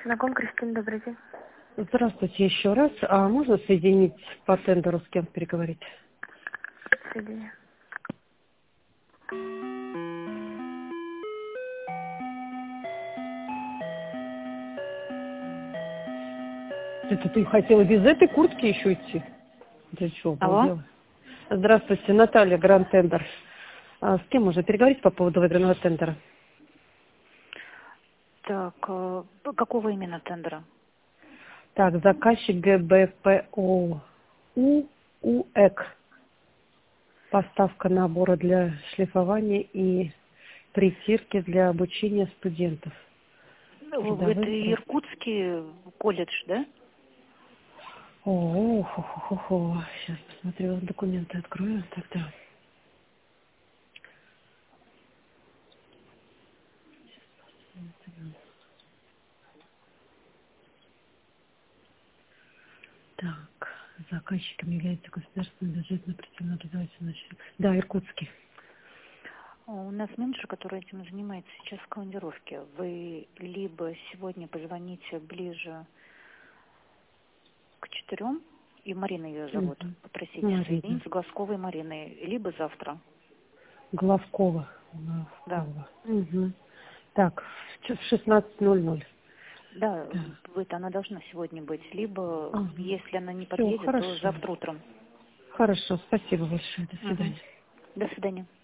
Синагом, Кристина, добрый день. Здравствуйте еще раз. А можно соединить по тендеру, с кем переговорить? Соединяю. Это ты хотела без этой куртки еще идти? Ты что, Алло? обалдела? Здравствуйте, Наталья, Гранд Тендер. А с кем можно переговорить по поводу выигранного тендера? Так, какого именно тендера? Так, заказчик ГБПО УЭК. Поставка набора для шлифования и притирки для обучения студентов. Это Трудовых Иркутский колледж, да? О, хо-хо-хо-хо. Сейчас посмотрю, документы открою тогда. Так, заказчиком является государственный бюджетный образовательный учреждение. Да, Иркутский. У нас менеджер, который этим занимается, сейчас в командировке. Вы либо сегодня позвоните ближе к 4, и Марина ее зовут, попросите Марина. соединить с Глазковой Мариной, либо завтра. Главкова. Да. Угу. Так, в 16:00. Да, Да. она должна сегодня быть. Либо, Ага. если она не Всё, подъедет, то хорошо. завтра утром. Хорошо, спасибо большое. До свидания. До свидания.